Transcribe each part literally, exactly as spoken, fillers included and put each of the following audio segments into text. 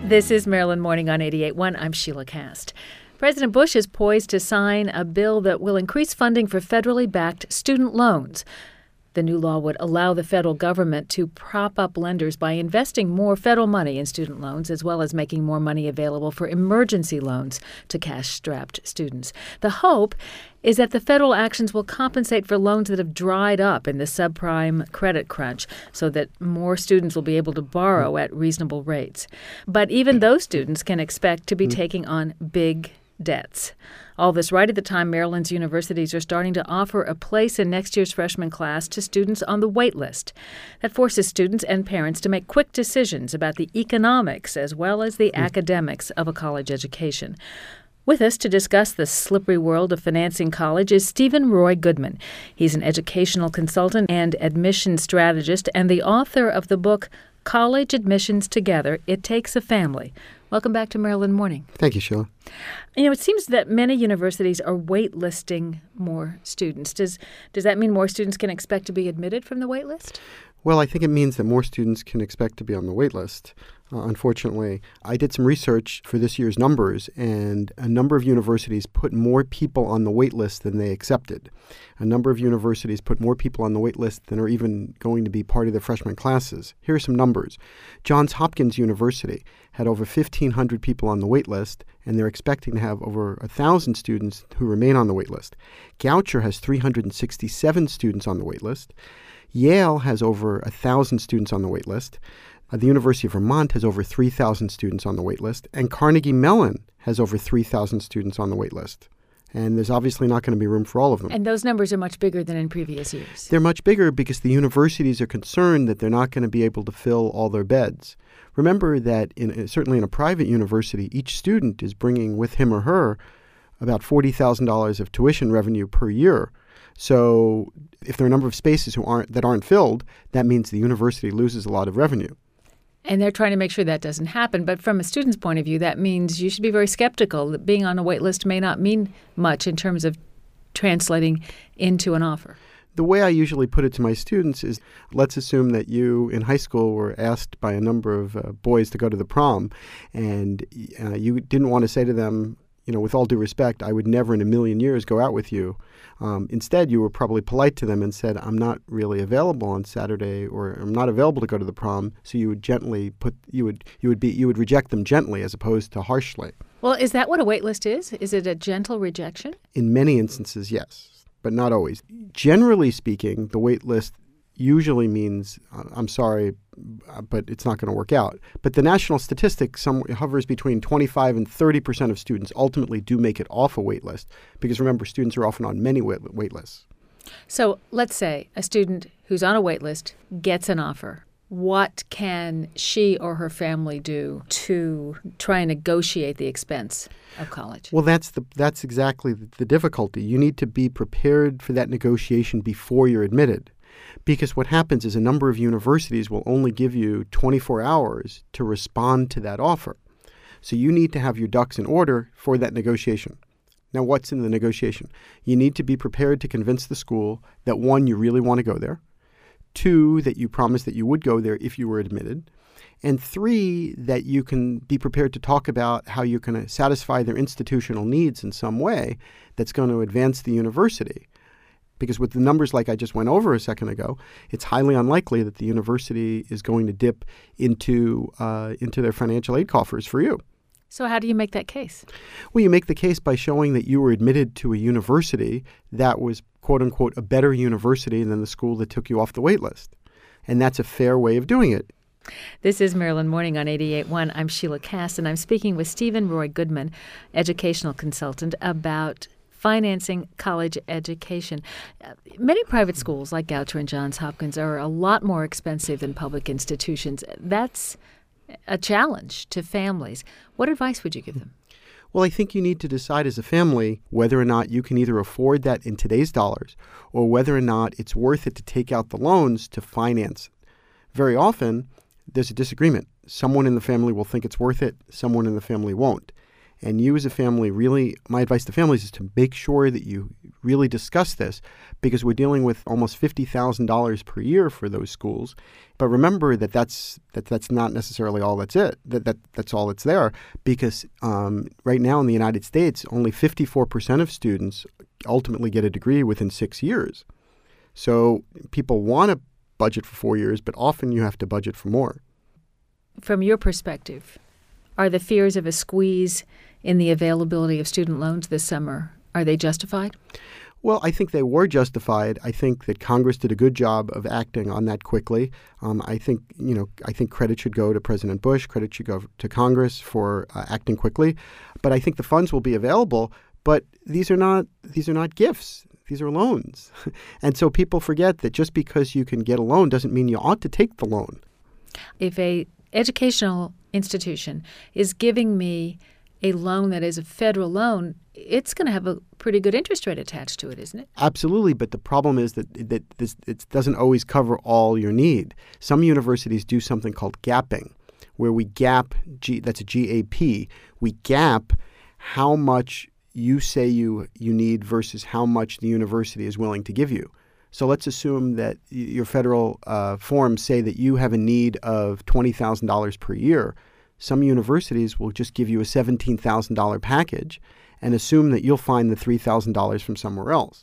This is Maryland Morning on eighty-eight point one. I'm Sheila Cast. President Bush is poised to sign a bill that will increase funding for federally backed student loans. The new law would allow the federal government to prop up lenders by investing more federal money in student loans, as well as making more money available for emergency loans to cash-strapped students. The hope is that the federal actions will compensate for loans that have dried up in the subprime credit crunch so that more students will be able to borrow at reasonable rates. But even those students can expect to be taking on big debts. All this right at the time Maryland's universities are starting to offer a place in next year's freshman class to students on the wait list. That forces students and parents to make quick decisions about the economics as well as the mm. academics of a college education. With us to discuss the slippery world of financing college is Stephen Roy Goodman. He's an educational consultant and admissions strategist and the author of the book College Admissions Together, It Takes a Family. Welcome back to Maryland Morning. Thank you, Sheila. You know, it seems that many universities are waitlisting more students. Does does that mean more students can expect to be admitted from the wait list? Well, I think it means that more students can expect to be on the wait list. Uh, unfortunately, I did some research for this year's numbers, and a number of universities put more people on the wait list than they accepted. A number of universities put more people on the wait list than are even going to be part of their freshman classes. Here are some numbers. Johns Hopkins University had over fifteen hundred people on the wait list, and they're expecting to have over one thousand students who remain on the wait list. Goucher has three hundred sixty-seven students on the wait list. Yale has over one thousand students on the wait list. Uh, the University of Vermont has over three thousand students on the wait list. And Carnegie Mellon has over three thousand students on the wait list. And there's obviously not going to be room for all of them. And those numbers are much bigger than in previous years. They're much bigger because the universities are concerned that they're not going to be able to fill all their beds. Remember that in, certainly in a private university, each student is bringing with him or her about forty thousand dollars of tuition revenue per year. So if there are a number of spaces who aren't that aren't filled, that means the university loses a lot of revenue. And they're trying to make sure that doesn't happen. But from a student's point of view, that means you should be very skeptical that being on a wait list may not mean much in terms of translating into an offer. The way I usually put it to my students is, let's assume that you in high school were asked by a number of uh, boys to go to the prom, and uh, you didn't want to say to them, you know, with all due respect, I would never in a million years go out with you. Um, instead, you were probably polite to them and said, I'm not really available on Saturday, or I'm not available to go to the prom. So you would gently put, you would, you would be, you would reject them gently as opposed to harshly. Well, is that what a wait list is? Is it a gentle rejection? In many instances, yes, but not always. Generally speaking, the wait list usually means, uh, I'm sorry, uh, but it's not going to work out. But the national statistic some, hovers between twenty-five and thirty percent of students ultimately do make it off a wait list. Because remember, students are often on many wait, wait lists. So let's say a student who's on a wait list gets an offer. What can she or her family do to try and negotiate the expense of college? Well, that's the that's exactly the, the difficulty. You need to be prepared for that negotiation before you're admitted. Because what happens is a number of universities will only give you twenty-four hours to respond to that offer. So you need to have your ducks in order for that negotiation. Now, what's in the negotiation? You need to be prepared to convince the school that, one, you really want to go there, two, that you promised that you would go there if you were admitted, and three, that you can be prepared to talk about how you can satisfy their institutional needs in some way that's going to advance the university. Because with the numbers like I just went over a second ago, it's highly unlikely that the university is going to dip into uh, into their financial aid coffers for you. So how do you make that case? Well, you make the case by showing that you were admitted to a university that was, quote unquote, a better university than the school that took you off the wait list. And that's a fair way of doing it. This is Maryland Morning on eighty-eight point one. I'm Sheila Cass, and I'm speaking with Stephen Roy Goodman, educational consultant, about financing college education. Uh, many private schools like Goucher and Johns Hopkins are a lot more expensive than public institutions. That's a challenge to families. What advice would you give them? Well, I think you need to decide as a family whether or not you can either afford that in today's dollars or whether or not it's worth it to take out the loans to finance it. Very often, there's a disagreement. Someone in the family will think it's worth it. Someone in the family won't. And you as a family, really, my advice to families is to make sure that you really discuss this because we're dealing with almost fifty thousand dollars per year for those schools. But remember that that's that that's not necessarily all that's it. That, that that's all that's there because um, right now in the United States, only fifty-four percent of students ultimately get a degree within six years. So people want to budget for four years, but often you have to budget for more. From your perspective, are the fears of a squeeze in the availability of student loans this summer, are they justified? Well, I think they were justified. I think that Congress did a good job of acting on that quickly. Um, I think, you know, I think credit should go to President Bush. Credit should go to Congress for uh, acting quickly. But I think the funds will be available. But these are not these are not gifts. These are loans. And so people forget that just because you can get a loan doesn't mean you ought to take the loan. If a educational institution is giving me a loan that is a federal loan, it's going to have a pretty good interest rate attached to it, isn't it? Absolutely, but the problem is that that this it doesn't always cover all your need. Some universities do something called gapping, where we gap, G, that's a G A P, we gap how much you say you, you need versus how much the university is willing to give you. So let's assume that your federal uh, forms say that you have a need of twenty thousand dollars per year. Some universities will just give you a seventeen thousand dollars package and assume that you'll find the three thousand dollars from somewhere else.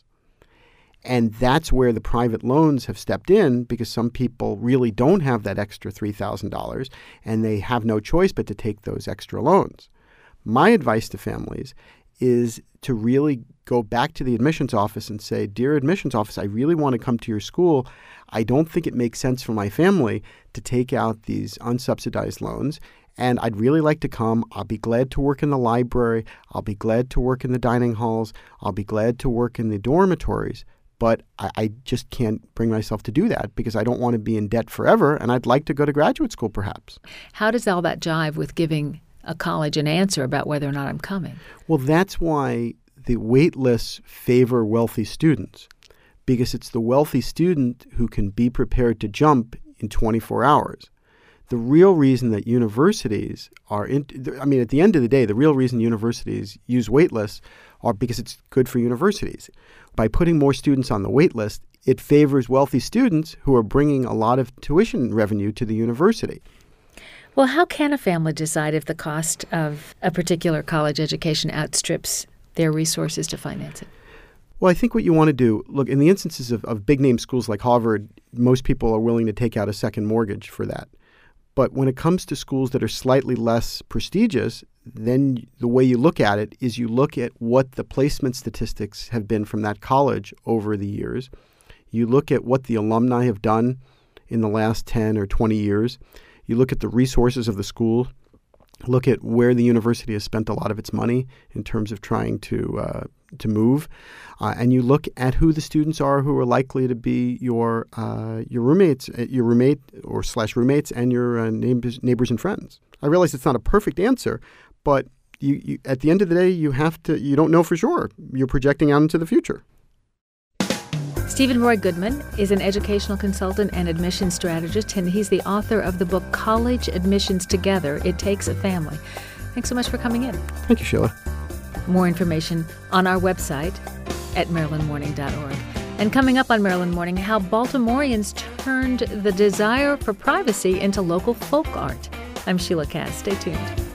And that's where the private loans have stepped in because some people really don't have that extra three thousand dollars and they have no choice but to take those extra loans. My advice to families is to really go back to the admissions office and say, dear admissions office, I really want to come to your school. I don't think it makes sense for my family to take out these unsubsidized loans. And I'd really like to come. I'll be glad to work in the library. I'll be glad to work in the dining halls. I'll be glad to work in the dormitories. But I, I just can't bring myself to do that because I don't want to be in debt forever. And I'd like to go to graduate school, perhaps. How does all that jive with giving a college an answer about whether or not I'm coming? Well, that's why the wait lists favor wealthy students, because it's the wealthy student who can be prepared to jump in twenty-four hours. The real reason that universities are in, I mean, at the end of the day, the real reason universities use wait lists are because it's good for universities. By putting more students on the wait list, it favors wealthy students who are bringing a lot of tuition revenue to the university. Well, how can a family decide if the cost of a particular college education outstrips their resources to finance it? Well, I think what you want to do, look, in the instances of, of big-name schools like Harvard, most people are willing to take out a second mortgage for that. But when it comes to schools that are slightly less prestigious, then the way you look at it is you look at what the placement statistics have been from that college over the years. You look at what the alumni have done in the last ten or twenty years. You look at the resources of the school, look at where the university has spent a lot of its money in terms of trying to uh, to move, uh, and you look at who the students are who are likely to be your uh, your roommates, your roommate or slash roommates, and your uh, neighbors, neighbors and friends. I realize it's not a perfect answer, but you, you, at the end of the day, you have to. You don't know for sure. You're projecting out into the future. Stephen Roy Goodman is an educational consultant and admissions strategist, and he's the author of the book College Admissions Together, It Takes a Family. Thanks so much for coming in. Thank you, Sheila. More information on our website at maryland morning dot org. And coming up on Maryland Morning, how Baltimoreans turned the desire for privacy into local folk art. I'm Sheila Cass. Stay tuned.